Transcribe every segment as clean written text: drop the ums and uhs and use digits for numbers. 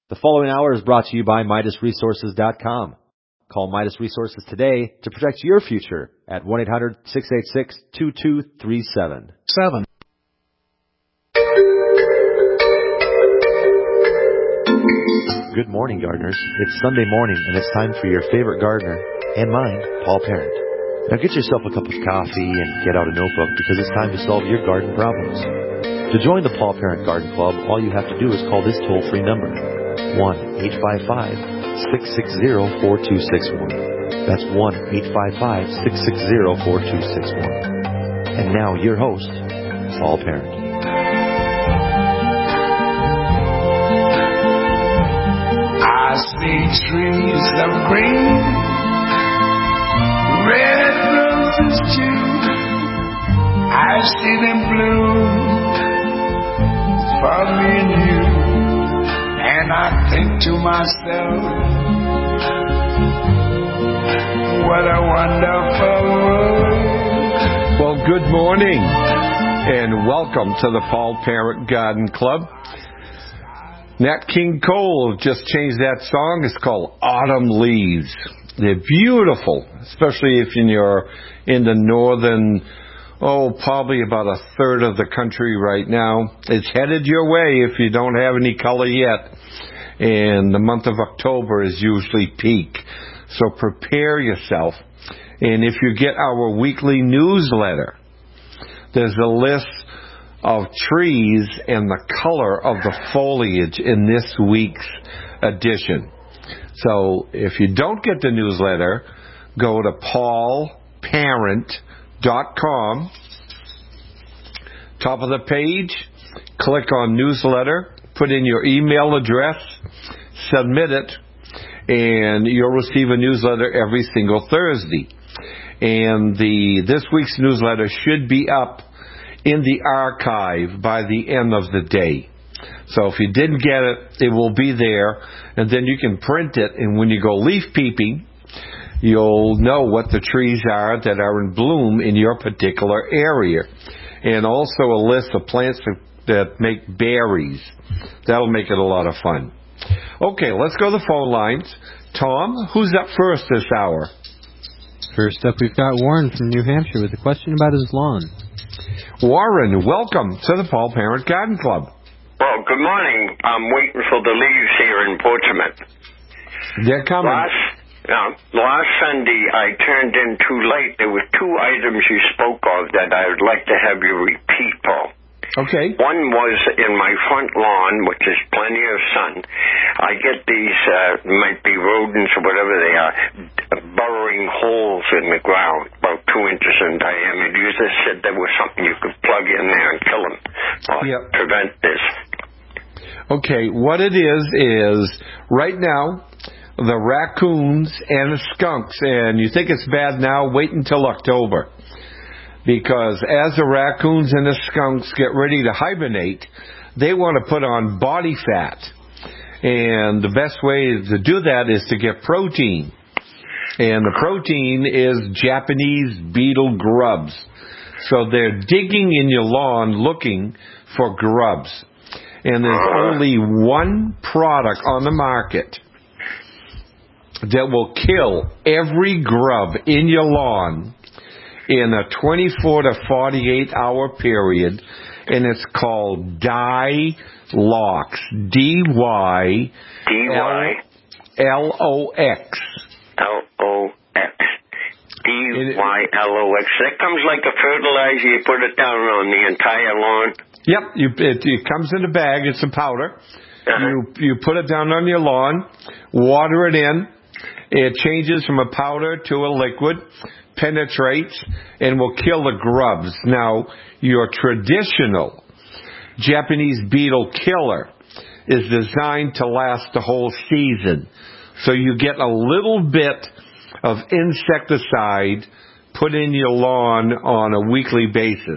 The following hour is brought to you by MidasResources.com. Call Midas Resources today to protect your future at 1-800-686-2237. Good morning, gardeners. It's Sunday morning, and it's time for your favorite gardener, and mine, Paul Parent. Now get yourself a cup of coffee and get out a notebook because it's time to solve your garden problems. To join the Paul Parent Garden Club, all you have to do is call this toll-free number, 1-855-660-4261. That's 1-855-660-4261. And now your host, Paul Parent. I see trees of green, red roses too. I see them bloom for me and you. And I think to myself, what a wonderful world. Well, good morning, and welcome to the Paul Parent Garden Club. Nat King Cole just changed that song. It's called Autumn Leaves. They're beautiful, especially if you're in the northern, probably about a third of the country right now. It's headed your way if you don't have any color yet. And the month of October is usually peak. So prepare yourself. And if you get our weekly newsletter, there's a list of trees and the color of the foliage in this week's edition. So if you don't get the newsletter, go to paulparent.com. Top of the page, click on newsletter, put in your email address, submit it, and you'll receive a newsletter every single Thursday. And this week's newsletter should be up in the archive by the end of the day. So if you didn't get it, it will be there, and then you can print it, and when you go leaf peeping, you'll know what the trees are that are in bloom in your particular area. And also a list of plants that make berries. That'll make it a lot of fun. Okay, let's go to the phone lines. Tom, who's up first this hour? First up, we've got Warren from New Hampshire with a question about his lawn. Warren, welcome to the Paul Parent Garden Club. Well, good morning. I'm waiting for the leaves here in Portsmouth. They're coming. Last Sunday, I turned in too late. There were two items you spoke of that I would like to have you repeat, Paul. Okay. One was in my front lawn, which is plenty of sun. I get these, might be rodents or whatever they are, burrowing holes in the ground, about 2 inches in diameter. You just said there was something you could plug in there and kill them or prevent this. Okay, what it is right now, the raccoons and the skunks, and you think it's bad now, wait until October. Because as the raccoons and the skunks get ready to hibernate, they want to put on body fat. And the best way to do that is to get protein. And the protein is Japanese beetle grubs. So they're digging in your lawn looking for grubs. And there's only one product on the market that will kill every grub in your lawn in a 24 to 48 hour period, and it's called Dylox. D-Y-L-O-X. L-O-X. D-Y-L-O-X. That comes like a fertilizer. You put it down on the entire lawn. Yep, it comes in a bag. It's a powder. You put it down on your lawn, water it in. It changes from a powder to a liquid, penetrates, and will kill the grubs. Now, your traditional Japanese beetle killer is designed to last the whole season. So you get a little bit of insecticide put in your lawn on a weekly basis.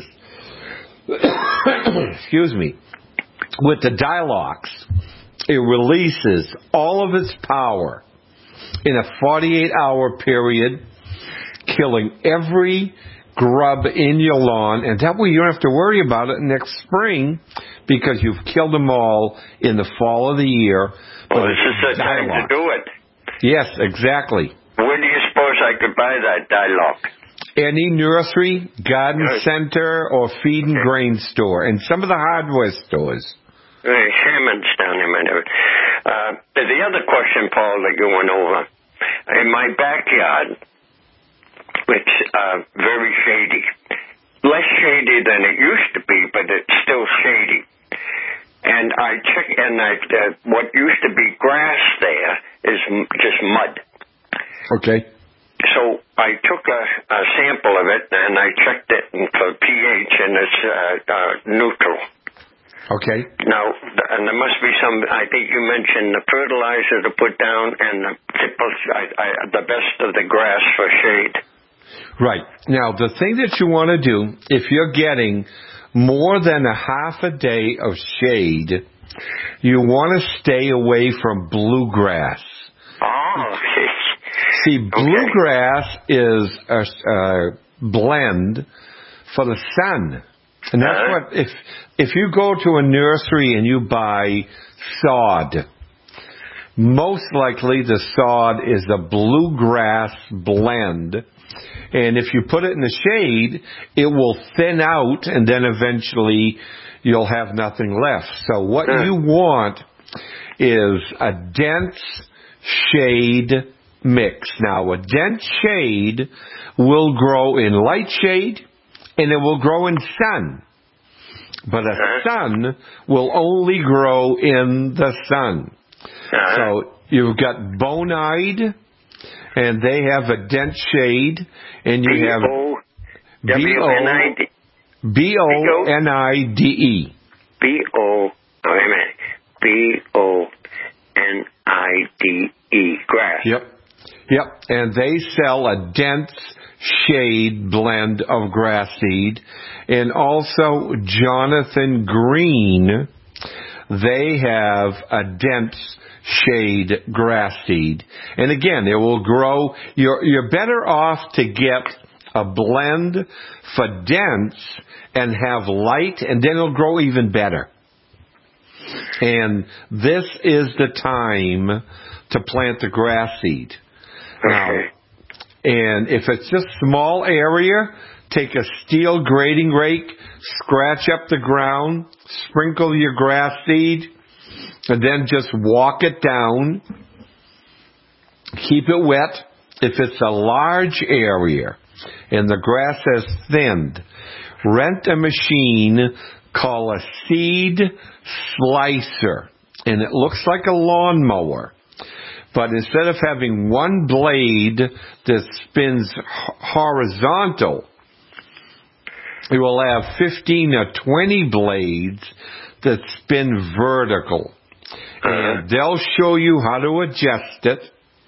Excuse me. With the Dylox, it releases all of its power in a 48-hour period, killing every grub in your lawn, and that way you don't have to worry about it next spring because you've killed them all in the fall of the year. Well, this is the time to do it. Yes, exactly. Where do you suppose I could buy that Dialogue? Any nursery, garden center, or feed and grain store, and some of the hardware stores. Hammond's down there. The other question, Paul, that you went over, in my backyard, it's very shady. Less shady than it used to be, but it's still shady. And I check, and what used to be grass there is just mud. Okay. So I took a sample of it, and I checked it for pH, and it's neutral. Okay. Now, and there must be some, I think you mentioned the fertilizer to put down and the best of the grass for shade. Right. Now, the thing that you want to do, if you're getting more than a half a day of shade, you want to stay away from bluegrass. Oh, See, bluegrass is a blend for the sun. And that's what, if you go to a nursery and you buy sod, most likely the sod is a bluegrass blend. And if you put it in the shade, it will thin out and then eventually you'll have nothing left. So what you want is a dense shade mix. Now, a dense shade will grow in light shade and it will grow in sun. But a sun will only grow in the sun. So you've got Bonide, and they have a dense shade, and you have B-O-N-I-D. B-O-N-I-D-E. B-O-N-I-D-E. Grass. Yep. And they sell a dense shade blend of grass seed. And also Jonathan Green, they have a dense shade grass seed. And again, it will grow. You're better off to get a blend for dense and have light, and then it'll grow even better. And this is the time to plant the grass seed. Now, and if it's just small area, take a steel grading rake, scratch up the ground, sprinkle your grass seed, and then just walk it down. Keep it wet. If it's a large area and the grass has thinned, rent a machine called a seed slicer. And it looks like a lawnmower. But instead of having one blade that spins horizontal, it will have 15 or 20 blades that spin vertical. And they'll show you how to adjust it.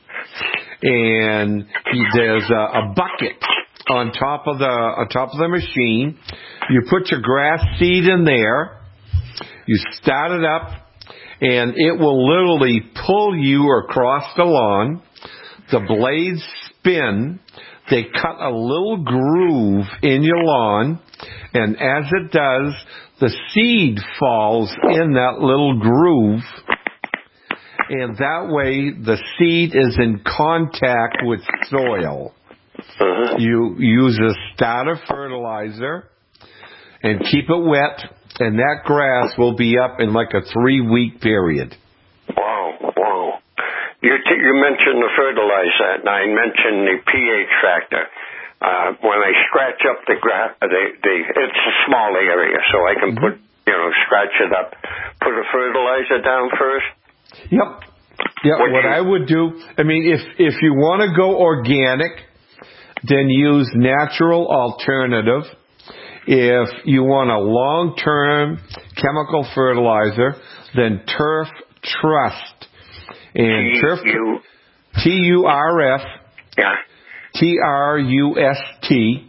And there's a bucket on top of the machine. You put your grass seed in there. You start it up, and it will literally pull you across the lawn. The blades spin. They cut a little groove in your lawn, and as it does, the seed falls in that little groove, and that way the seed is in contact with soil. You use a starter fertilizer and keep it wet, and that grass will be up in like a 3-week period. Wow. You mentioned the fertilizer, and I mentioned the pH factor. When I scratch up the grass, it's a small area, so I can scratch it up. Put a fertilizer down first? Yep. What I would do, if you want to go organic, then use natural alternative. If you want a long-term chemical fertilizer, then Turf Trust. And Turf T-U-R-F. Yeah. T-R-U-S-T.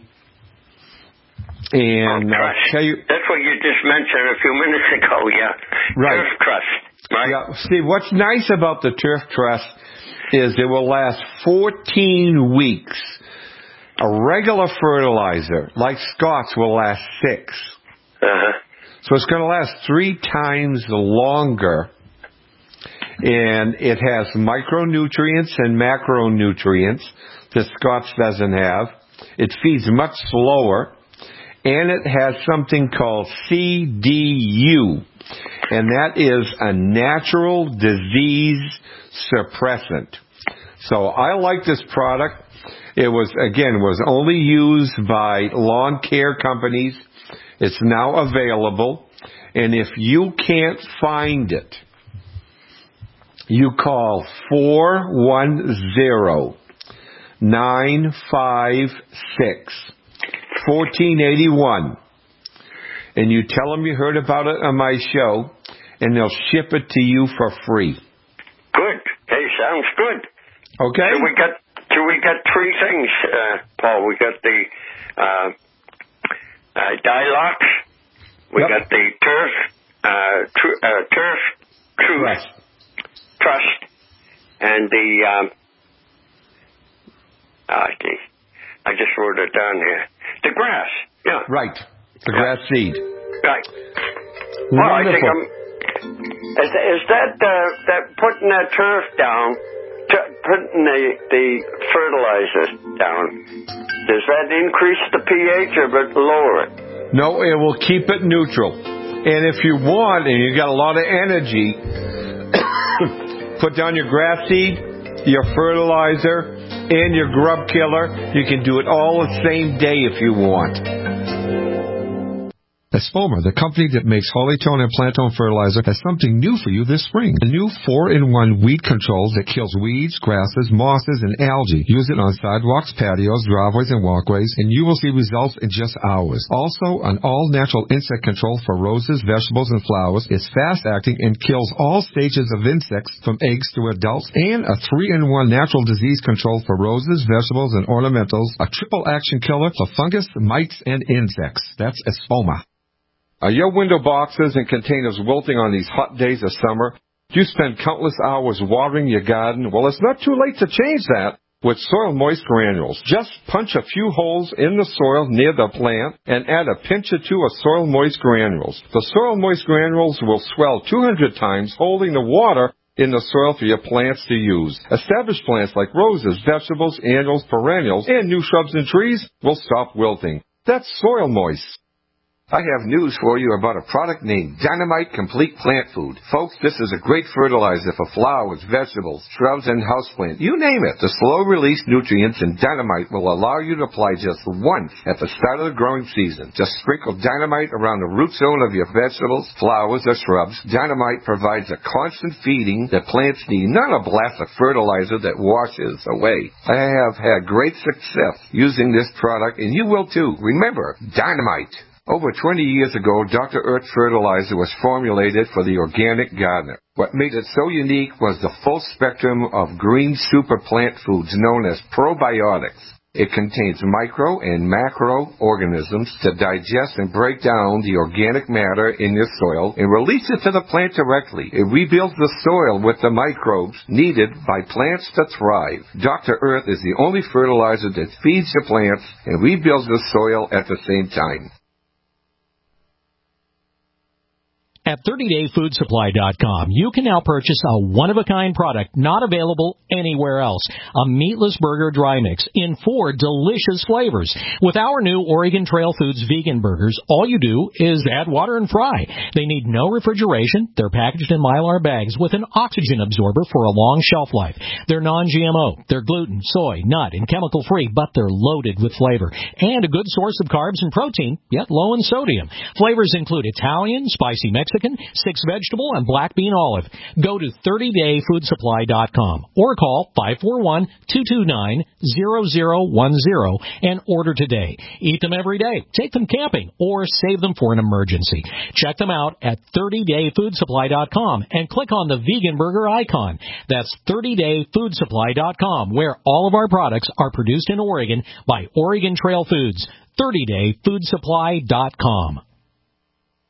And I'll tell you, that's what you just mentioned a few minutes ago. Yeah. Right. Turf Trust. Right. Yeah. See, what's nice about the Turf Trust is it will last 14 weeks. A regular fertilizer, like Scott's, will last 6. So it's going to last 3 times longer. And it has micronutrients and macronutrients that Scotch doesn't have. It feeds much slower. And it has something called CDU. And that is a natural disease suppressant. So I like this product. It was only used by lawn care companies. It's now available. And if you can't find it, you call 410-956-1481. And you tell them you heard about it on my show, and they'll ship it to you for free. Good. Hey, sounds good. Okay. So we got 3 things, Paul. We got the Dialox. We got the Turf Trust, and the I just wrote it down here. The grass. Yeah. Right. The grass seed. Right. Wonderful. Well, I think is that putting that turf down, putting the fertilizer down, does that increase the pH or lower it? No, it will keep it neutral. And if you want, and you got a lot of energy, put down your grass seed, your fertilizer, and your grub killer. You can do it all the same day if you want. Espoma, the company that makes Hollytone and Plantone fertilizer, has something new for you this spring. A new 4-in-1 weed control that kills weeds, grasses, mosses, and algae. Use it on sidewalks, patios, driveways, and walkways, and you will see results in just hours. Also, an all-natural insect control for roses, vegetables, and flowers. It's fast-acting and kills all stages of insects from eggs to adults. And a 3-in-1 natural disease control for roses, vegetables, and ornamentals. A triple-action killer for fungus, mites, and insects. That's Espoma. Are your window boxes and containers wilting on these hot days of summer? Do you spend countless hours watering your garden? Well, it's not too late to change that with Soil Moist Granules. Just punch a few holes in the soil near the plant and add a pinch or 2 of Soil Moist Granules. The Soil Moist Granules will swell 200 times, holding the water in the soil for your plants to use. Established plants like roses, vegetables, annuals, perennials, and new shrubs and trees will stop wilting. That's Soil Moist. I have news for you about a product named Dynamite Complete Plant Food. Folks, this is a great fertilizer for flowers, vegetables, shrubs, and houseplants. You name it. The slow-release nutrients in Dynamite will allow you to apply just once at the start of the growing season. Just sprinkle Dynamite around the root zone of your vegetables, flowers, or shrubs. Dynamite provides a constant feeding that plants need, not a blast of fertilizer that washes away. I have had great success using this product, and you will too. Remember, Dynamite. Over 20 years ago, Dr. Earth fertilizer was formulated for the organic gardener. What made it so unique was the full spectrum of green super plant foods known as probiotics. It contains micro and macro organisms to digest and break down the organic matter in your soil and release it to the plant directly. It rebuilds the soil with the microbes needed by plants to thrive. Dr. Earth is the only fertilizer that feeds the plants and rebuilds the soil at the same time. At 30dayfoodsupply.com, you can now purchase a one-of-a-kind product not available anywhere else. A meatless burger dry mix in 4 delicious flavors. With our new Oregon Trail Foods vegan burgers, all you do is add water and fry. They need no refrigeration. They're packaged in Mylar bags with an oxygen absorber for a long shelf life. They're non-GMO. They're gluten, soy, nut, and chemical-free, but they're loaded with flavor. And a good source of carbs and protein, yet low in sodium. Flavors include Italian, spicy Mexican, 6 vegetable, and black bean olive. Go to 30dayfoodsupply.com or call 541-229-0010 and order today. Eat them every day, take them camping, or save them for an emergency. Check them out at 30dayfoodsupply.com and click on the vegan burger icon. That's 30dayfoodsupply.com, where all of our products are produced in Oregon by Oregon Trail Foods. 30dayfoodsupply.com.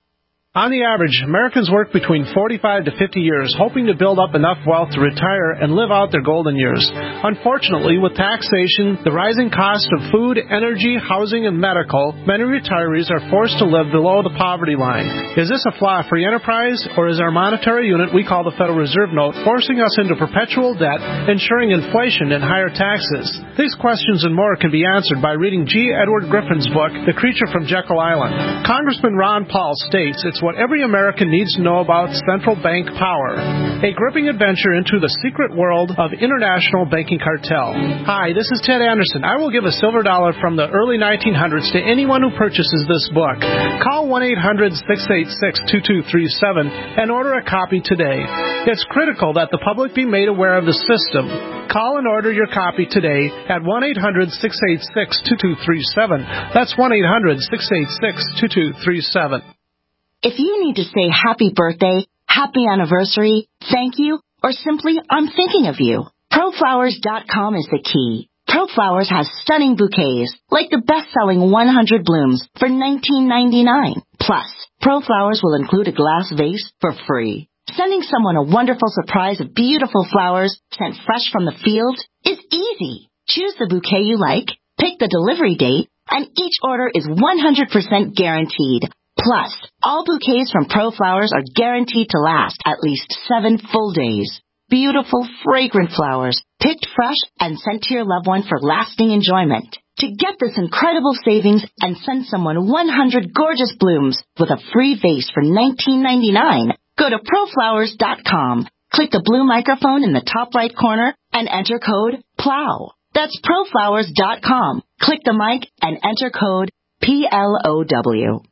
On the average, Americans work between 45 to 50 years, hoping to build up enough wealth to retire and live out their golden years. Unfortunately, with taxation, the rising cost of food, energy, housing, and medical, many retirees are forced to live below the poverty line. Is this a flaw of free enterprise, or is our monetary unit we call the Federal Reserve Note forcing us into perpetual debt, ensuring inflation and higher taxes? These questions and more can be answered by reading G. Edward Griffin's book, The Creature from Jekyll Island. Congressman Ron Paul states it's what every American needs to know about central bank power. A gripping adventure into the secret world of international banking cartel. Hi, this is Ted Anderson. I will give a silver dollar from the early 1900s to anyone who purchases this book. Call 1-800-686-2237 and order a copy today. It's critical that the public be made aware of the system. Call and order your copy today at 1-800-686-2237. That's 1-800-686-2237. If you need to say happy birthday, happy anniversary, thank you, or simply I'm thinking of you, ProFlowers.com is the key. ProFlowers has stunning bouquets, like the best-selling 100 blooms for $19.99. Plus, ProFlowers will include a glass vase for free. Sending someone a wonderful surprise of beautiful flowers sent fresh from the field is easy. Choose the bouquet you like, pick the delivery date, and each order is 100% guaranteed. Plus, all bouquets from ProFlowers are guaranteed to last at least 7 full days. Beautiful, fragrant flowers, picked fresh and sent to your loved one for lasting enjoyment. To get this incredible savings and send someone 100 gorgeous blooms with a free vase for $19.99, go to ProFlowers.com. Click the blue microphone in the top right corner and enter code PLOW. That's ProFlowers.com. Click the mic and enter code PLOW.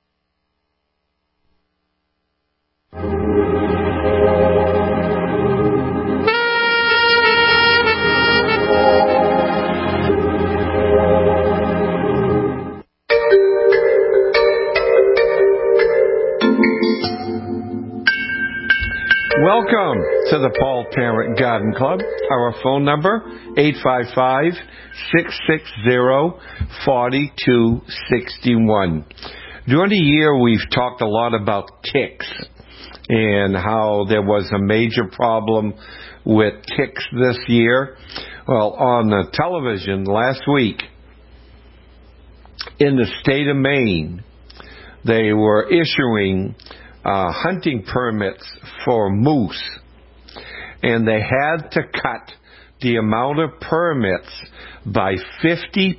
Welcome to the Paul Parent Garden Club. Our phone number, 855-660-4261. During the year, we've talked a lot about ticks and how there was a major problem with ticks this year. Well, on the television last week, in the state of Maine, they were issuing hunting permits for moose, and they had to cut the amount of permits by 50%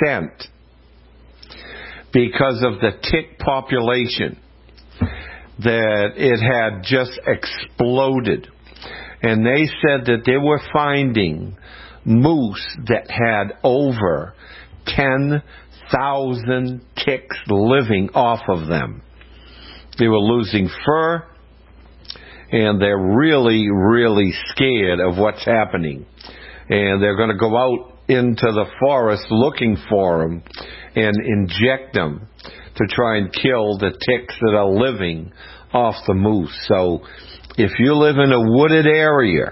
because of the tick population, that it had just exploded. And they said that they were finding moose that had over 10,000 ticks living off of them. They were losing fur, and they're really, really scared of what's happening. And they're going to go out into the forest looking for them and inject them to try and kill the ticks that are living off the moose. So if you live in a wooded area,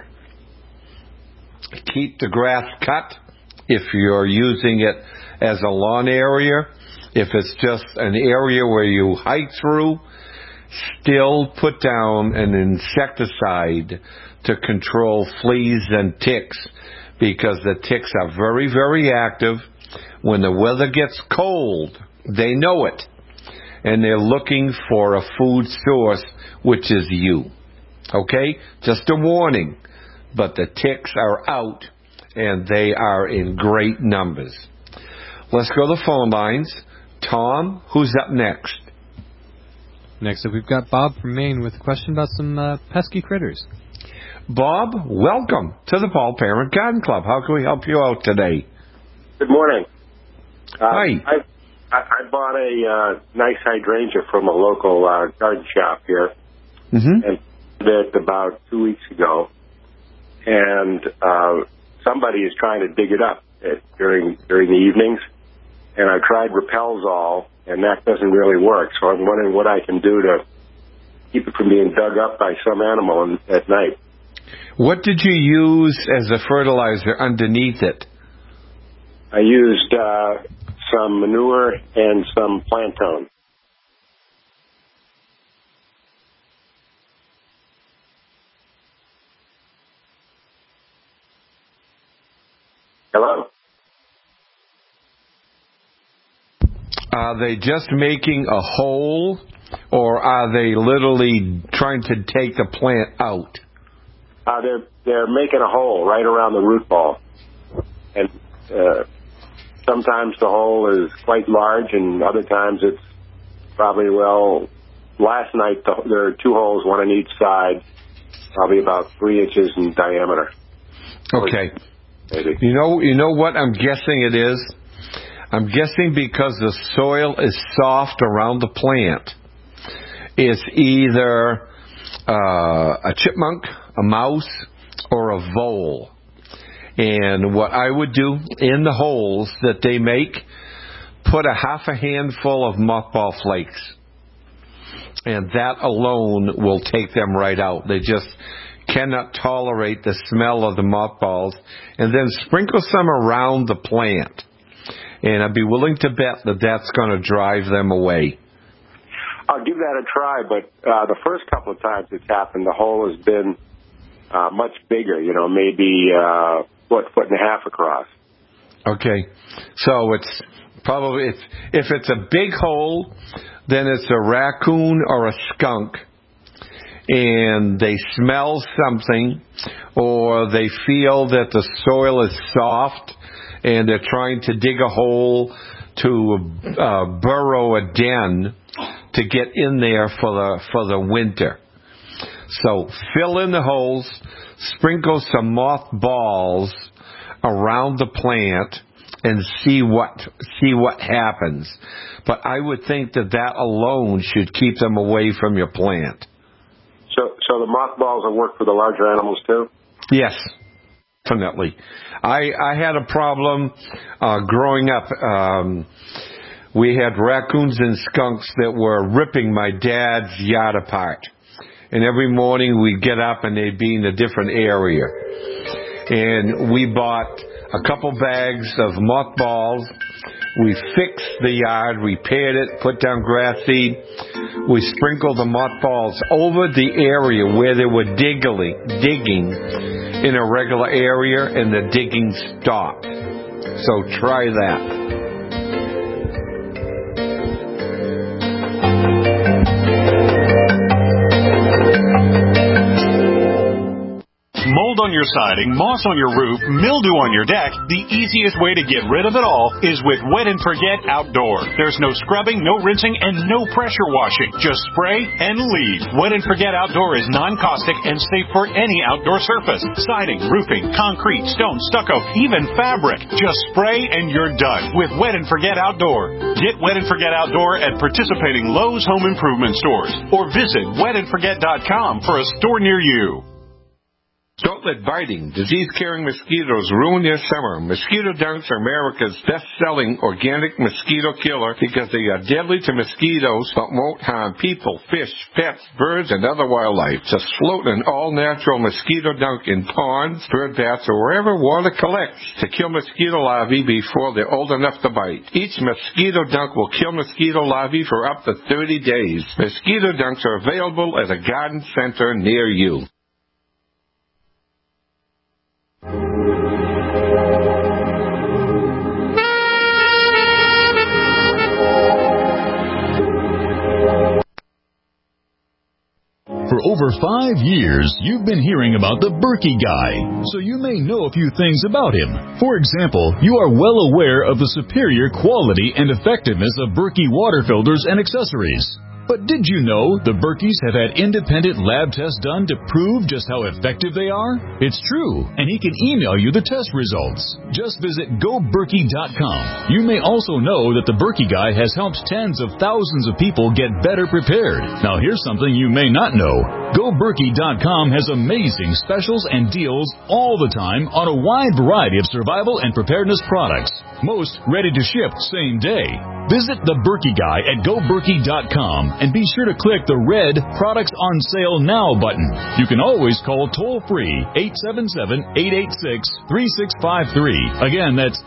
keep the grass cut. If you're using it as a lawn area, if it's just an area where you hike through, still put down an insecticide to control fleas and ticks, because the ticks are very, very active. When the weather gets cold, they know it, and they're looking for a food source, which is you. Okay? Just a warning. But the ticks are out, and they are in great numbers. Let's go to the phone lines. Tom, who's up next? Next up, we've got Bob from Maine with a question about some pesky critters. Bob, welcome to the Paul Parent Garden Club. How can we help you out today? Good morning. Hi. I bought a nice hydrangea from a local garden shop here, and it about 2 weeks ago. And somebody is trying to dig it up during the evenings, and I tried Repelzol, and that doesn't really work. So I'm wondering what I can do to keep it from being dug up by some animal at night. What did you use as a fertilizer underneath it? I used some manure and some Plantone. Hello? Are they just making a hole, or are they literally trying to take the plant out? They're making a hole right around the root ball. And sometimes the hole is quite large, and other times it's probably, last night there are 2 holes, one on each side, probably about 3 inches in diameter. Okay. Maybe. You know what I'm guessing it is? I'm guessing because the soil is soft around the plant, it's either a chipmunk, a mouse, or a vole. And what I would do in the holes that they make, put a half a handful of mothball flakes. And that alone will take them right out. They just cannot tolerate the smell of the mothballs. And then sprinkle some around the plant. And I'd be willing to bet that that's going to drive them away. I'll give that a try, but the first couple of times it's happened, the hole has been much bigger, maybe foot and a half across. Okay. So it's probably, if it's a big hole, then it's a raccoon or a skunk, and they smell something, or they feel that the soil is soft, and they're trying to dig a hole to burrow a den to get in there for the winter. So fill in the holes, sprinkle some mothballs around the plant, and see what happens. But I would think that alone should keep them away from your plant. So the mothballs will work for the larger animals too? Yes, definitely. I had a problem growing up. We had raccoons and skunks that were ripping my dad's yard apart. And every morning we'd get up and they'd be in a different area. And we bought a couple bags of mothballs. We fixed the yard, repaired it, put down grass seed. We sprinkled the mothballs over the area where they were digging in a regular area, and the digging stopped. So try that. Mold on your siding, moss on your roof, mildew on your deck, the easiest way to get rid of it all is with Wet and Forget Outdoor. There's no scrubbing, no rinsing, and no pressure washing. Just spray and leave. Wet and Forget Outdoor is non-caustic and safe for any outdoor surface. Siding, roofing, concrete, stone, stucco, even fabric. Just spray and you're done with Wet and Forget Outdoor. Get Wet and Forget Outdoor at participating Lowe's Home Improvement stores or visit wetandforget.com for a store near you. Don't let biting, disease-carrying mosquitoes ruin your summer. Mosquito Dunks are America's best-selling organic mosquito killer because they are deadly to mosquitoes but won't harm people, fish, pets, birds, and other wildlife. Just float an all-natural mosquito dunk in ponds, bird baths, or wherever water collects to kill mosquito larvae before they're old enough to bite. Each mosquito dunk will kill mosquito larvae for up to 30 days. Mosquito dunks are available at a garden center near you. For over 5 years, you've been hearing about the Berkey Guy, so you may know a few things about him. For example, you are well aware of the superior quality and effectiveness of Berkey water filters and accessories. But did you know the Berkeys have had independent lab tests done to prove just how effective they are? It's true, and he can email you the test results. Just visit GoBerkey.com. You may also know that the Berkey Guy has helped tens of thousands of people get better prepared. Now here's something you may not know. GoBerkey.com has amazing specials and deals all the time on a wide variety of survival and preparedness products. Most ready to ship same day. Visit the Berkey Guy at GoBerkey.com and be sure to click the red Products on Sale Now button. You can always call toll-free 877-886-3653. Again, that's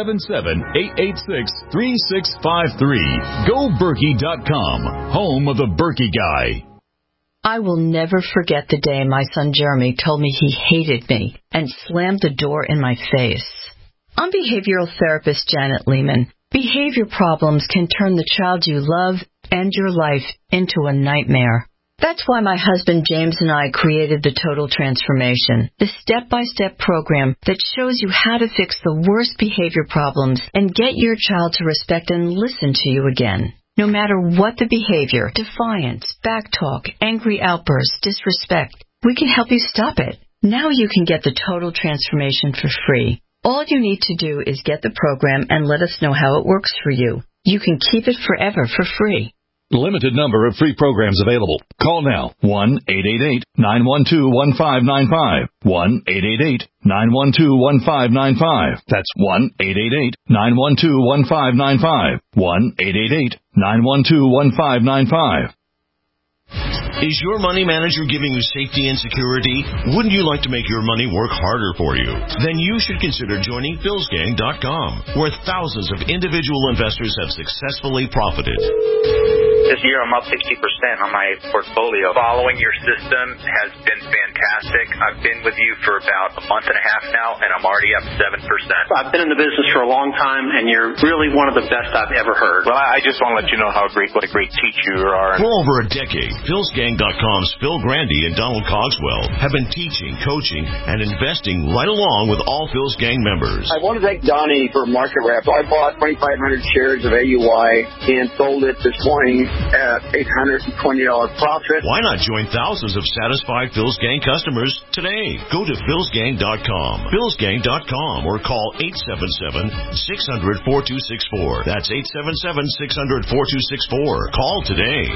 877-886-3653. GoBerkey.com, home of the Berkey Guy. I will never forget the day my son Jeremy told me he hated me and slammed the door in my face. I'm behavioral therapist Janet Lehman. Behavior problems can turn the child you love and your life into a nightmare. That's why my husband James and I created the Total Transformation, the step-by-step program that shows you how to fix the worst behavior problems and get your child to respect and listen to you again. No matter what the behavior, defiance, backtalk, angry outbursts, disrespect, we can help you stop it. Now you can get the Total Transformation for free. All you need to do is get the program and let us know how it works for you. You can keep it forever for free. Limited number of free programs available. Call now. 1-888-912-1595. 1-888-912-1595. That's 1-888-912-1595. 1-888-912-1595. Is your money manager giving you safety and security? Wouldn't you like to make your money work harder for you? Then you should consider joining PhilsGang.com, where thousands of individual investors have successfully profited. This year I'm up 60% on my portfolio. Following your system has been fantastic. I've been with you for about a month and a half now, and I'm already up 7%. I've been in the business for a long time, and you're really one of the best I've ever heard. Well, I just want to let you know what a great teacher you are. For over a decade, PhilsGang.com's Phil Grandy and Donald Cogswell have been teaching, coaching, and investing right along with all Phil's Gang members. I want to thank Donnie for market wrap. I bought 2,500 shares of AUI and sold it this morning at $820 profit. Why not join thousands of satisfied Phil's Gang customers today? Go to philsgang.com, philsgang.com, or call 877-600-4264. That's 877-600-4264. Call today.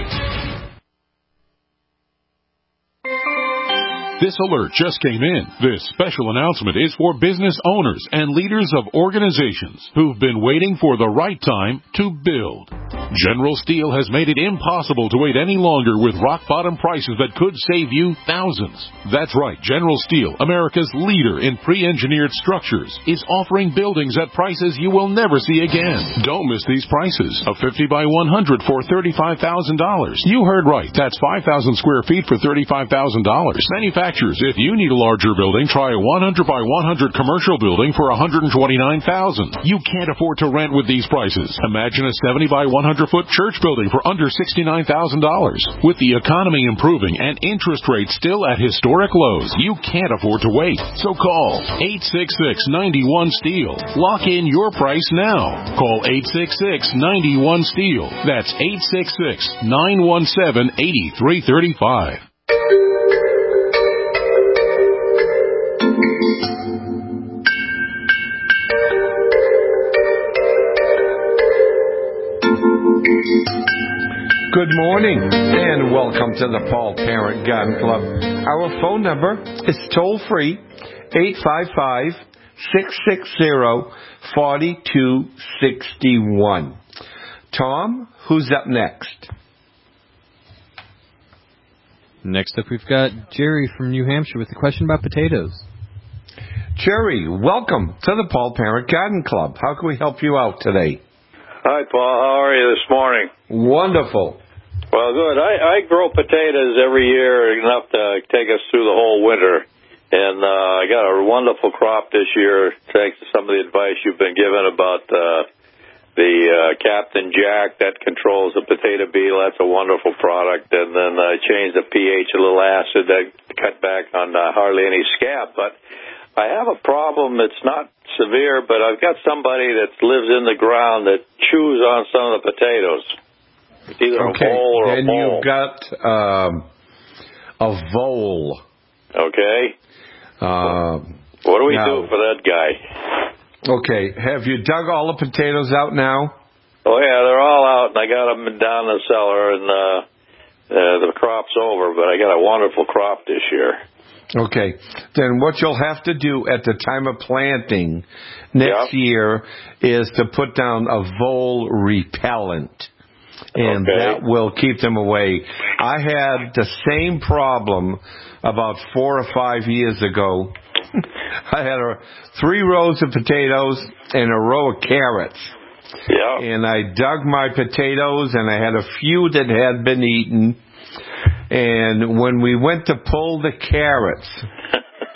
This alert just came in. This special announcement is for business owners and leaders of organizations who've been waiting for the right time to build. General Steel has made it impossible to wait any longer with rock-bottom prices that could save you thousands. That's right. General Steel, America's leader in pre-engineered structures, is offering buildings at prices you will never see again. Don't miss these prices. A 50 by 100 for $35,000. You heard right. That's 5,000 square feet for $35,000. Manufacturers, if you need a larger building, try a 100 by 100 commercial building for $129,000. You can't afford to rent with these prices. Imagine a 70 by 100-foot church building for under $69,000. With the economy improving and interest rates still at historic lows, you can't afford to wait. So call 866-91-STEEL. Lock in your price now. Call 866-91-STEEL. That's 866-917-8335. Good morning, and welcome to the Paul Parent Gun Club. Our phone number is toll-free, 855-660-4261. Tom, who's up next? Next up, we've got Jerry from New Hampshire with a question about potatoes. Jerry, welcome to the Paul Parent Garden Club. How can we help you out today? Hi, Paul. How are you this morning? Wonderful. Well, good. I grow potatoes every year enough to take us through the whole winter. And I got a wonderful crop this year, thanks to some of the advice you've been given about the Captain Jack that controls the potato beetle. That's a wonderful product. And then I changed the pH, a little acid that cut back on hardly any scab. But I have a problem that's not severe, but I've got somebody that lives in the ground that chews on some of the potatoes. It's either a vole or a mole. And you've got a vole. Okay. What do we do for that guy? Okay. Have you dug all the potatoes out now? Oh, yeah, they're all out, and I got them down in the cellar, and the crop's over, but I got a wonderful crop this year. Okay. Then what you'll have to do at the time of planting next year is to put down a vole repellent. And that will keep them away. I had the same problem about 4 or 5 years ago. I had 3 rows of potatoes and a row of carrots. Yeah. And I dug my potatoes, and I had a few that had been eaten. And when we went to pull the carrots,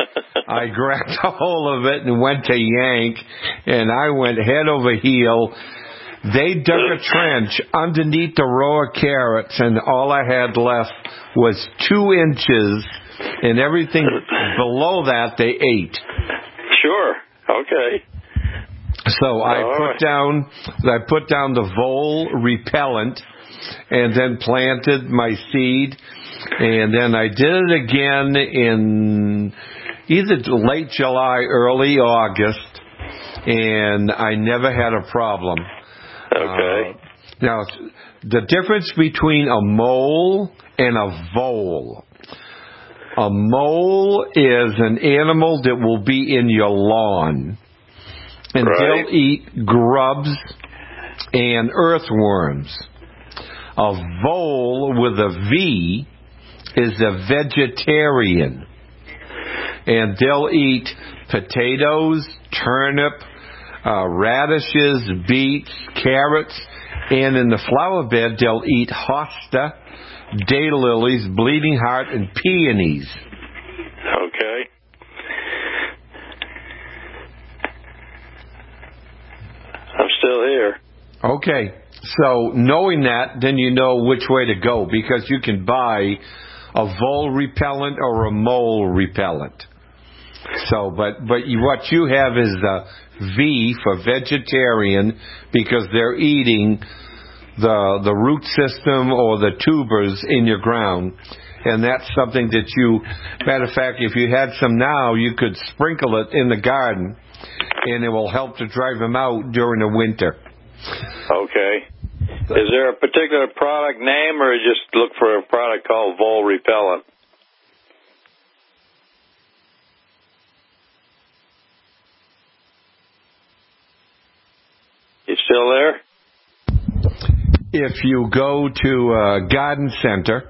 I grabbed a hold of it and went to yank, and I went head over heel. They dug a trench underneath the row of carrots, and all I had left was 2 inches, and everything below that they ate. Sure. Okay. So I put down the vole repellent, and then planted my seed, and then I did it again in either late July, early August, and I never had a problem. Okay. Now, the difference between a mole and a vole. A mole is an animal that will be in your lawn, and they'll eat grubs and earthworms. A vole with a V is a vegetarian, and they'll eat potatoes, turnip, radishes, beets, carrots, and in the flower bed they'll eat hosta, daylilies, bleeding heart, and peonies. Okay. I'm still here. Okay. So knowing that, then you know which way to go, because you can buy a vole repellent or a mole repellent. So, but what you have is a V for vegetarian, because they're eating the root system or the tubers in your ground. And that's something that you, matter of fact, if you had some now, you could sprinkle it in the garden, and it will help to drive them out during the winter. Okay. Is there a particular product name, or just look for a product called vole repellent? You still there? If you go to a garden center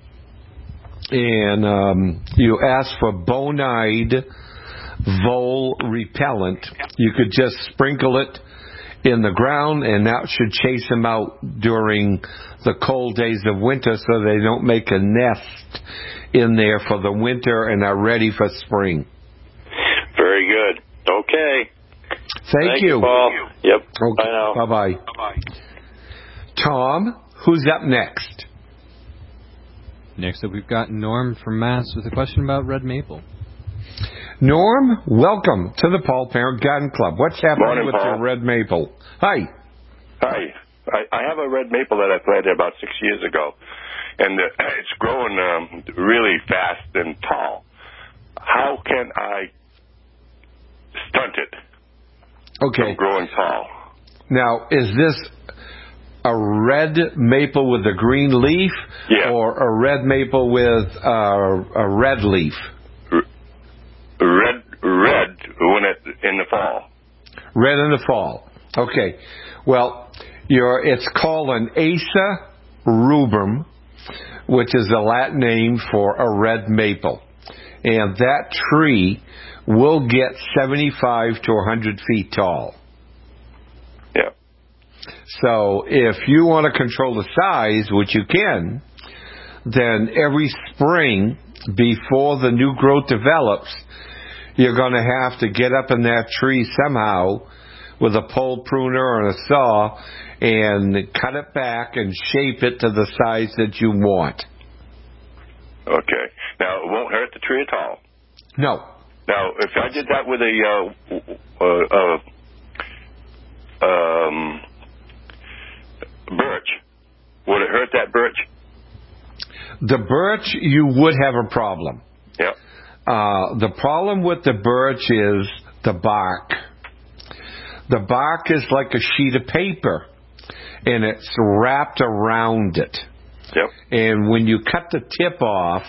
and you ask for Bonide vole repellent, you could just sprinkle it in the ground, and that should chase them out during the cold days of winter, so they don't make a nest in there for the winter and are ready for spring. Very good. Okay. Thank you, Paul. Yep. Okay. Bye now. Bye-bye. Tom, who's up next? Next up, we've got Norm from Mass with a question about red maple. Norm, welcome to the Paul Parent Garden Club. What's happening Morning, with Paul. your red maple? Hi. Hi. I have a red maple that I planted about 6 years ago, and it's growing really fast and tall. How can I stunt it from growing tall? Now, is this a red maple with a green leaf, or a red maple with a red leaf? Red when in the fall. Red in the fall. Okay. Well, it's called an Acer rubrum, which is a Latin name for a red maple. And that tree will get 75 to 100 feet tall. Yeah. So if you want to control the size, which you can, then every spring before the new growth develops, you're going to have to get up in that tree somehow with a pole pruner or a saw and cut it back and shape it to the size that you want. Okay. Now, it won't hurt the tree at all? No. Now, if I did that with a birch, would it hurt that birch? The birch, you would have a problem. Yep. The problem with the birch is the bark. The bark is like a sheet of paper, and it's wrapped around it. Yep. And when you cut the tip off,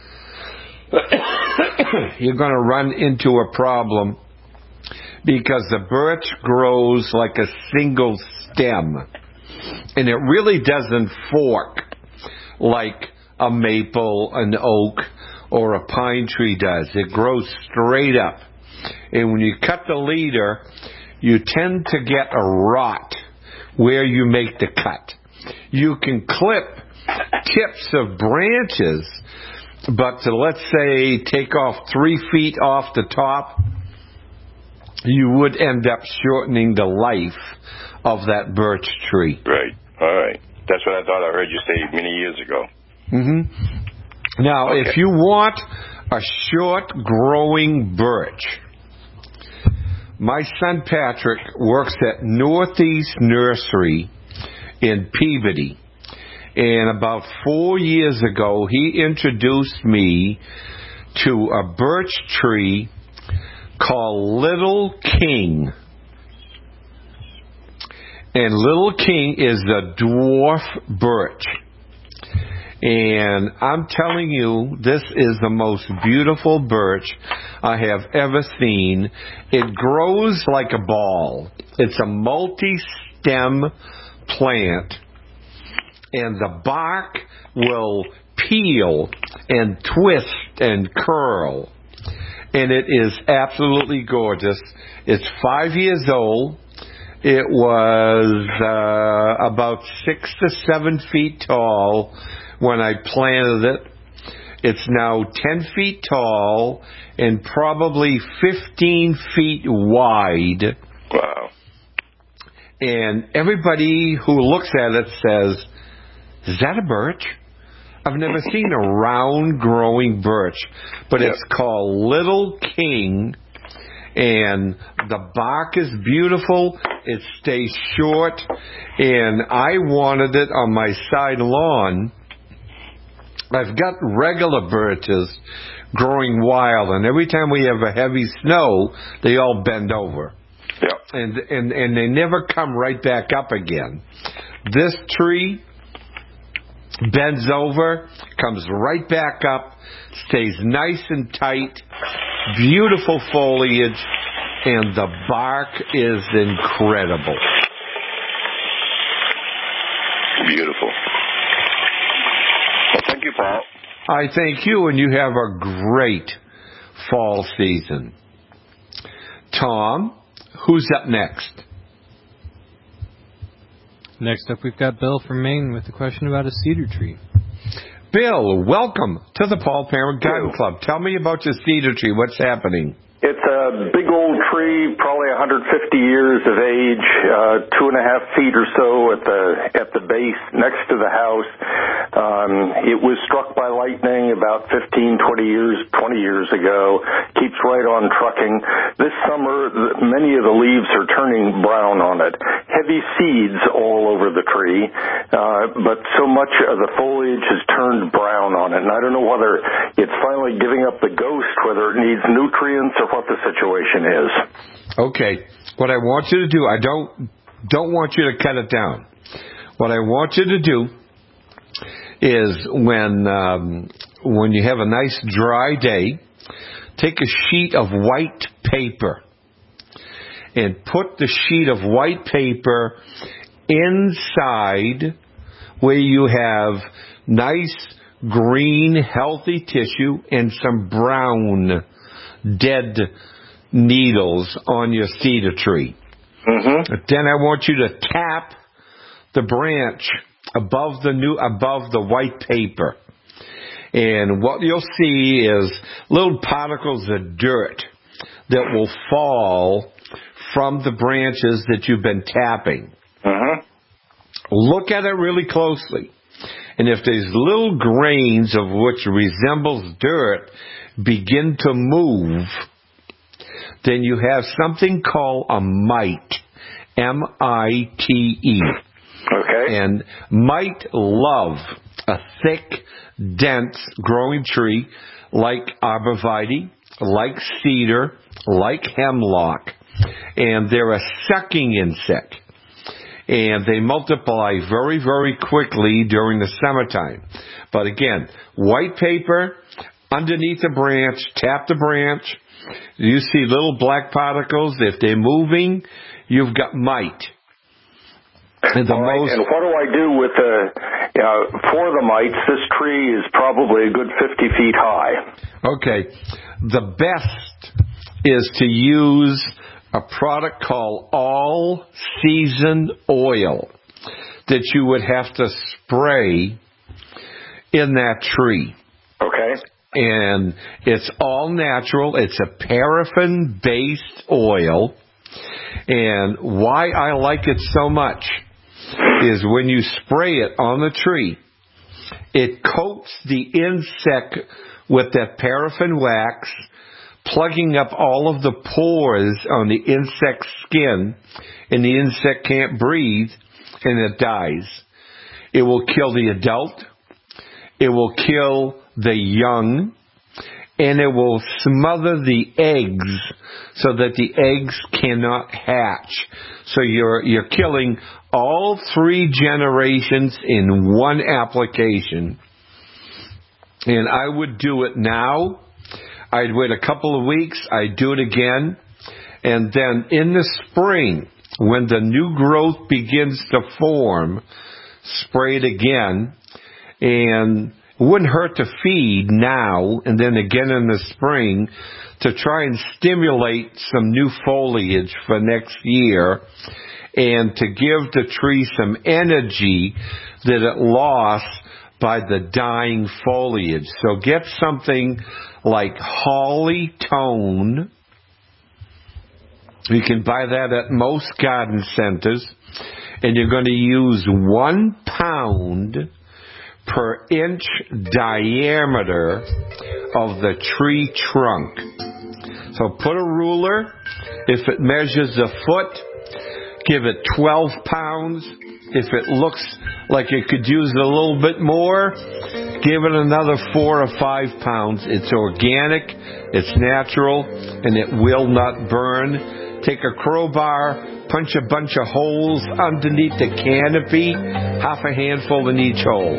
you're going to run into a problem, because the birch grows like a single stem, and it really doesn't fork like a maple, an oak, or a pine tree does. It grows straight up. And when you cut the leader, you tend to get a rot where you make the cut. You can clip tips of branches but to, let's say, take off 3 feet off the top, you would end up shortening the life of that birch tree. Right. All right. That's what I thought I heard you say many years ago. Mm-hmm. Now, if you want a short-growing birch, my son Patrick works at Northeast Nursery in Peabody. And about 4 years ago, he introduced me to a birch tree called Little King. And Little King is the dwarf birch. And I'm telling you, this is the most beautiful birch I have ever seen. It grows like a ball. It's a multi-stem plant. And the bark will peel and twist and curl. And it is absolutely gorgeous. It's 5 years old. It was about 6 to 7 feet tall when I planted it. It's now 10 feet tall and probably 15 feet wide. Wow. And everybody who looks at it says, "Is that a birch?" I've never seen a round growing birch, but it's called Little King, and the bark is beautiful. It stays short, and I wanted it on my side lawn. I've got regular birches growing wild, and every time we have a heavy snow, they all bend over. And they never come right back up again. This tree bends over, comes right back up, stays nice and tight, beautiful foliage, and the bark is incredible. Beautiful. Well, thank you, Paul. I thank you, and you have a great fall season. Tom, who's up next? Next up, we've got Bill from Maine with a question about a cedar tree. Bill, welcome to the Paul Parent Garden Club. Tell me about your cedar tree. What's happening? It's a big old tree, probably 150 years of age, 2.5 feet or so at the base next to the house. It was struck by lightning about 20 years ago. Keeps right on trucking. This summer, many of the leaves are turning brown on it. Heavy seeds all over the tree, but so much of the foliage has turned brown on it. And I don't know whether it's finally giving up the ghost, whether it needs nutrients or what the situation is. Okay. What I want you to do, I don't want you to cut it down. What I want you to do is when you have a nice dry day, take a sheet of white paper and put the sheet of white paper inside where you have nice green healthy tissue and some brown dead needles on your cedar tree. Mm-hmm. Then I want you to tap the branch above the white paper. And what you'll see is little particles of dirt that will fall from the branches that you've been tapping. Mm-hmm. Look at it really closely. And if there's little grains of which resembles dirt begin to move, then you have something called a mite. M-I-T-E. Okay. And mite love a thick, dense growing tree like arborvitae, like cedar, like hemlock. And they're a sucking insect. And they multiply very, very quickly during the summertime. But again, white paper underneath the branch, tap the branch. You see little black particles. If they're moving, you've got mite. And and what do I do with for the mites? This tree is probably a good 50 feet high. Okay. The best is to use a product called all-season oil that you would have to spray in that tree. Okay. And it's all natural. It's a paraffin-based oil. And why I like it so much is when you spray it on the tree, it coats the insect with that paraffin wax, plugging up all of the pores on the insect's skin, and the insect can't breathe, and it dies. It will kill the adult, it will kill the young, and it will smother the eggs so that the eggs cannot hatch. So you're killing all 3 generations in one application. And I would do it now. I'd wait a couple of weeks. I'd do it again. And then in the spring, when the new growth begins to form, spray it again. And it wouldn't hurt to feed now and then again in the spring to try and stimulate some new foliage for next year and to give the tree some energy that it lost by the dying foliage. So get something like Holly Tone. You can buy that at most garden centers. And you're going to use 1 pound per inch diameter of the tree trunk. So put a ruler. If it measures a foot, give it 12 pounds. If it looks like it could use a little bit more, give it another 4 or 5 pounds. It's organic, it's natural, and it will not burn. Take a crowbar, punch a bunch of holes underneath the canopy, half a handful in each hole.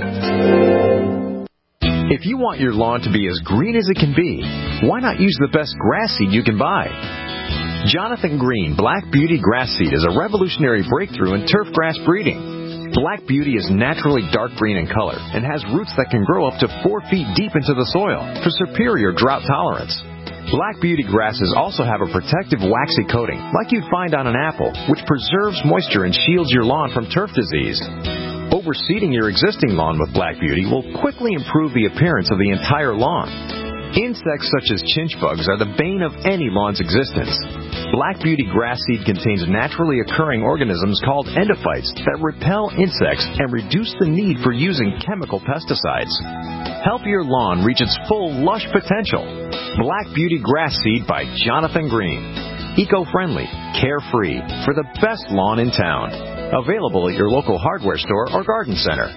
If you want your lawn to be as green as it can be, why not use the best grass seed you can buy? Jonathan Green Black Beauty Grass Seed is a revolutionary breakthrough in turf grass breeding. Black Beauty is naturally dark green in color and has roots that can grow up to 4 feet deep into the soil for superior drought tolerance. Black Beauty grasses also have a protective waxy coating like you'd find on an apple, which preserves moisture and shields your lawn from turf disease. Overseeding your existing lawn with Black Beauty will quickly improve the appearance of the entire lawn. Insects such as chinch bugs are the bane of any lawn's existence. Black Beauty grass seed contains naturally occurring organisms called endophytes that repel insects and reduce the need for using chemical pesticides. Help your lawn reach its full lush potential. Black Beauty grass seed by Jonathan Green. Eco-friendly, carefree, for the best lawn in town. Available at your local hardware store or garden center.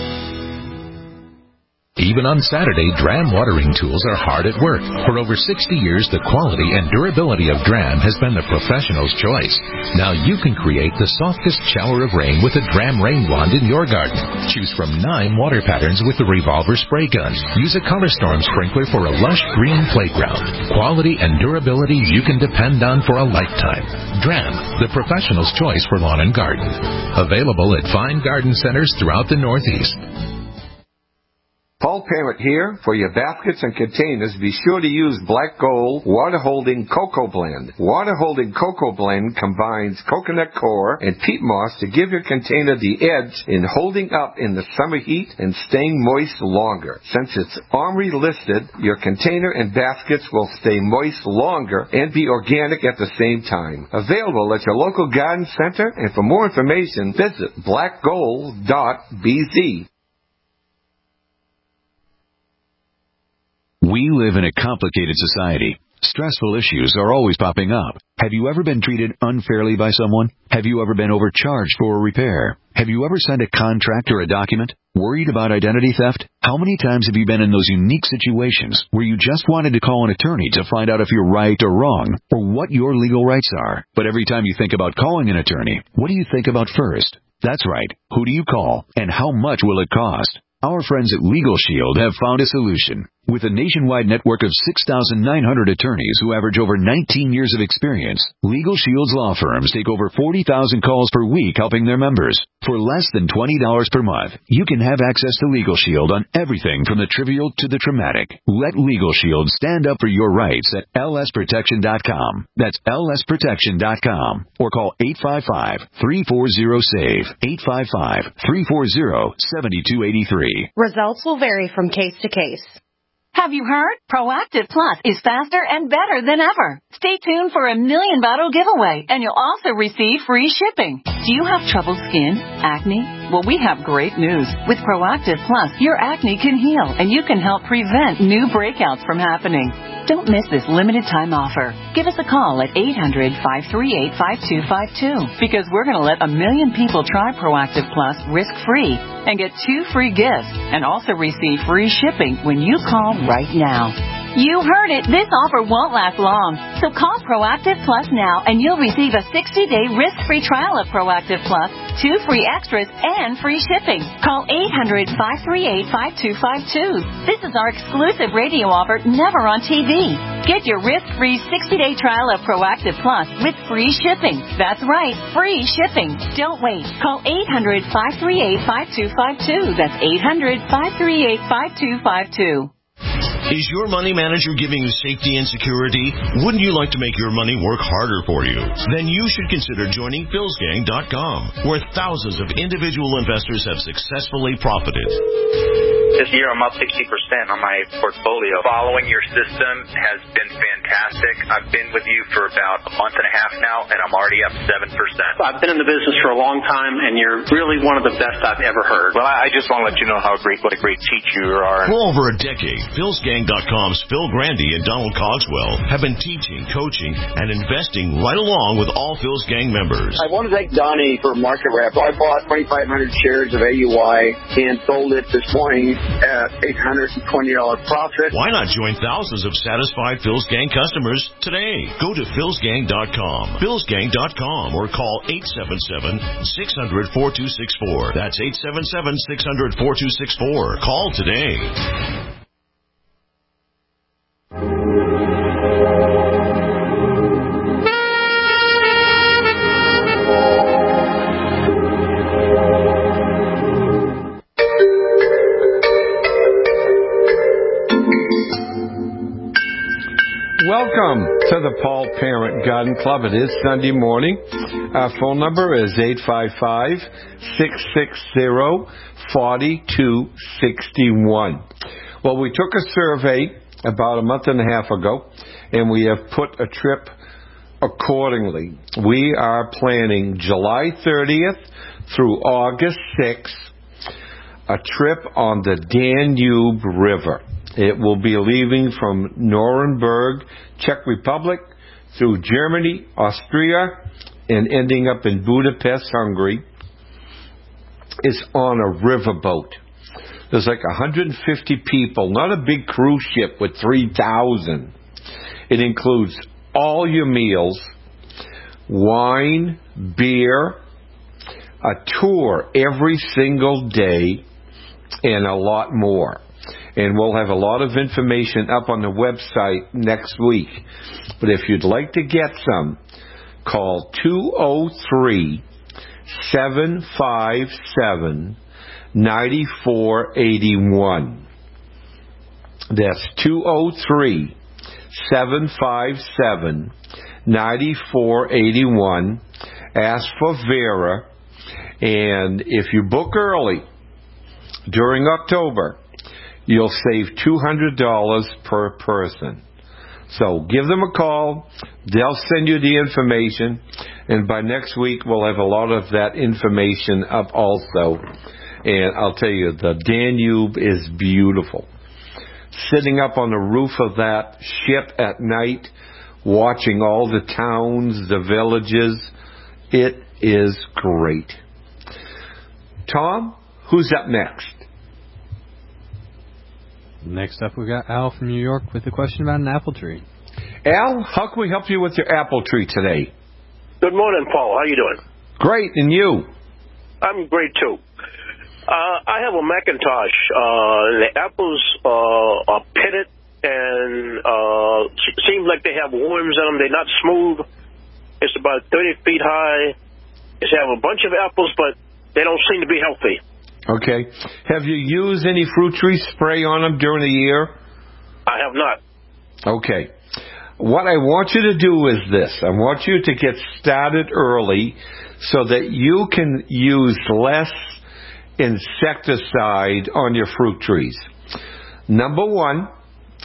Even on Saturday, Dram watering tools are hard at work. For over 60 years, the quality and durability of Dram has been the professional's choice. Now you can create the softest shower of rain with a Dram rain wand in your garden. Choose from 9 water patterns with the revolver spray gun. Use a Color Storm sprinkler for a lush green playground. Quality and durability you can depend on for a lifetime. Dram, the professional's choice for lawn and garden. Available at fine garden centers throughout the Northeast. Paul Parrott here. For your baskets and containers, be sure to use Black Gold Water Holding Cocoa Blend. Water Holding Cocoa Blend combines coconut coir and peat moss to give your container the edge in holding up in the summer heat and staying moist longer. Since it's OMRI listed, your container and baskets will stay moist longer and be organic at the same time. Available at your local garden center, and for more information, visit blackgold.bz. We live in a complicated society. Stressful issues are always popping up. Have you ever been treated unfairly by someone? Have you ever been overcharged for a repair? Have you ever signed a contract or a document? Worried about identity theft? How many times have you been in those unique situations where you just wanted to call an attorney to find out if you're right or wrong, or what your legal rights are? But every time you think about calling an attorney, what do you think about first? That's right. Who do you call, and how much will it cost? Our friends at Legal Shield have found a solution. With a nationwide network of 6,900 attorneys who average over 19 years of experience, Legal Shield's law firms take over 40,000 calls per week helping their members. For less than $20 per month, you can have access to Legal Shield on everything from the trivial to the traumatic. Let Legal Shield stand up for your rights at lsprotection.com. That's lsprotection.com. Or call 855-340-SAVE. 855-340-7283. Results will vary from case to case. Have you heard? Proactive Plus is faster and better than ever. Stay tuned for a $1 million bottle giveaway, and you'll also receive free shipping. Do you have troubled skin? Acne? Well, we have great news. With Proactive Plus, your acne can heal, and you can help prevent new breakouts from happening. Don't miss this limited time offer. Give us a call at 800-538-5252 because we're going to let 1 million people try Proactive Plus risk-free and get 2 free gifts and also receive free shipping when you call right now. You heard it. This offer won't last long. So call Proactive Plus now and you'll receive a 60-day risk-free trial of Proactive Plus, 2 free extras, and free shipping. Call 800-538-5252. This is our exclusive radio offer, never on TV. Get your risk-free 60-day trial of Proactive Plus with free shipping. That's right, free shipping. Don't wait. Call 800-538-5252. That's 800-538-5252. Is your money manager giving you safety and security? Wouldn't you like to make your money work harder for you? Then you should consider joining PhilsGang.com, where thousands of individual investors have successfully profited. This year I'm up 60% on my portfolio. Following your system has been fantastic. I've been with you for about a month and a half now, and I'm already up 7%. I've been in the business for a long time, and you're really one of the best I've ever heard. Well, I just want to let you know what a great teacher you are. For over a decade, PhilsGang.com's Phil Grandy and Donald Cogswell have been teaching, coaching, and investing right along with all Phil's Gang members. I want to thank Donnie for Market Wrap. I bought 2,500 shares of AUI and sold it this morning at $820 profit. Why not join thousands of satisfied Phil's Gang customers today? Go to philsgang.com, philsgang.com, or call 877-600-4264. That's 877-600-4264. Call today. Welcome to the Paul Parent Garden Club. It is Sunday morning. Our phone number is 855-660-4261. Well, we took a survey about a month and a half ago, and we have put a trip accordingly. We are planning July 30th through August 6th, a trip on the Danube River. It will be leaving from Nuremberg, Czech Republic, through Germany, Austria, and ending up in Budapest, Hungary. It's on a riverboat. There's like 150 people, not a big cruise ship with 3,000. It includes all your meals, wine, beer, a tour every single day, and a lot more. And we'll have a lot of information up on the website next week. But if you'd like to get some, call 203-757-9481. That's 203-757-9481. Ask for Vera. And if you book early during October, you'll save $200 per person. So give them a call. They'll send you the information. And by next week, we'll have a lot of that information up also. And I'll tell you, the Danube is beautiful. Sitting up on the roof of that ship at night, watching all the towns, the villages, it is great. Tom, who's up next? Next up, we've got Al from New York with a question about an apple tree. Al, how can we help you with your apple tree today? Good morning, Paul. How you doing? Great, and you? I'm great, too. I have a Macintosh. The apples are pitted and seems like they have worms in them. They're not smooth. It's about 30 feet high. It's have a bunch of apples, but they don't seem to be healthy. Okay. Have you used any fruit tree spray on them during the year? I have not. Okay. What I want you to do is this. I want you to get started early so that you can use less insecticide on your fruit trees. Number one,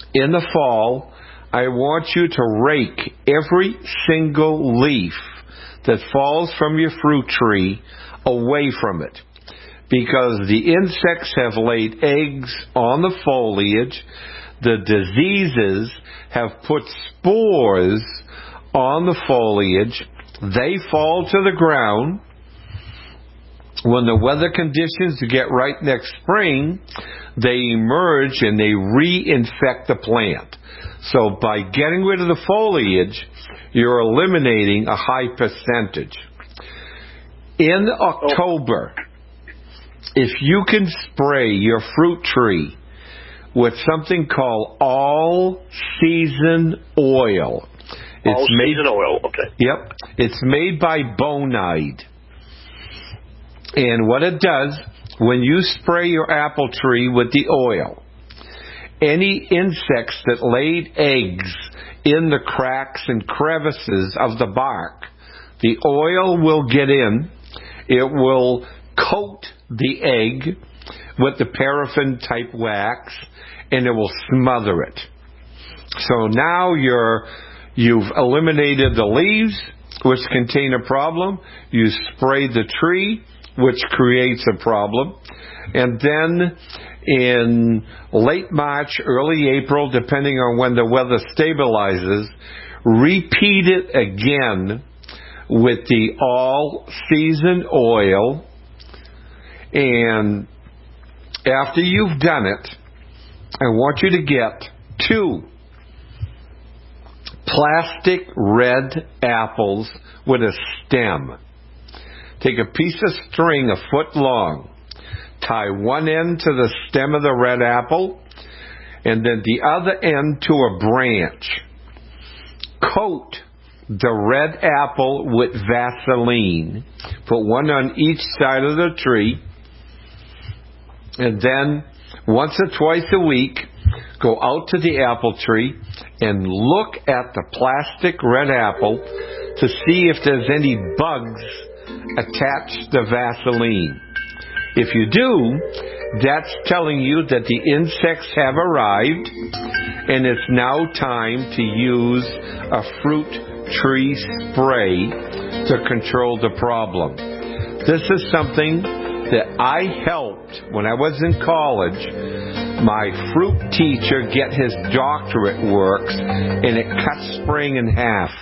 in the fall, I want you to rake every single leaf that falls from your fruit tree away from it, because the insects have laid eggs on the foliage. The diseases have put spores on the foliage. They fall to the ground. When the weather conditions get right next spring, they emerge and they reinfect the plant. So by getting rid of the foliage, you're eliminating a high percentage. In October, if you can spray your fruit tree with something called all-season oil. All-season oil, okay. Yep. It's made by Bonide. And what it does, when you spray your apple tree with the oil, any insects that laid eggs in the cracks and crevices of the bark, the oil will get in. It will coat the egg with the paraffin-type wax, and it will smother it. So now you've eliminated the leaves, which contain a problem. You spray the tree, which creates a problem. And then in late March, early April, depending on when the weather stabilizes, repeat it again with the all-season oil. And after you've done it, I want you to get 2 plastic red apples with a stem. Take a piece of string a foot long, tie one end to the stem of the red apple, and then the other end to a branch. Coat the red apple with Vaseline. Put one on each side of the tree. And then, once or twice a week, go out to the apple tree and look at the plastic red apple to see if there's any bugs attached to Vaseline. If you do, that's telling you that the insects have arrived and it's now time to use a fruit tree spray to control the problem. This is something that I helped when I was in college my fruit teacher get his doctorate works, and it cut spraying in half.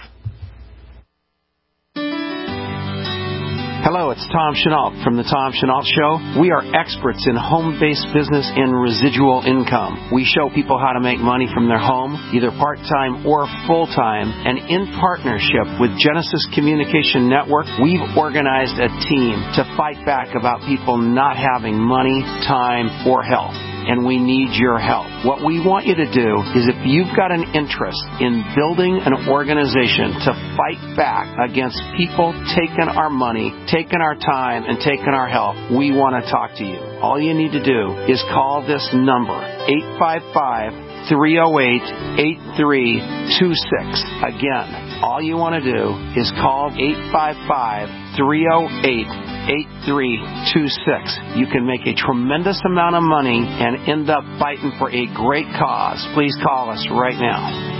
Hello, it's Tom Chenault from The Tom Chenault Show. We are experts in home-based business and residual income. We show people how to make money from their home, either part-time or full-time, and in partnership with Genesis Communication Network, we've organized a team to fight back about people not having money, time, or health. And we need your help. What we want you to do is, if you've got an interest in building an organization to fight back against people taking our money, taking our time, and taking our health, we want to talk to you. All you need to do is call this number, 855-308-8326. Again, all you want to do is call 855-308-8326. You can make a tremendous amount of money and end up fighting for a great cause. Please call us right now.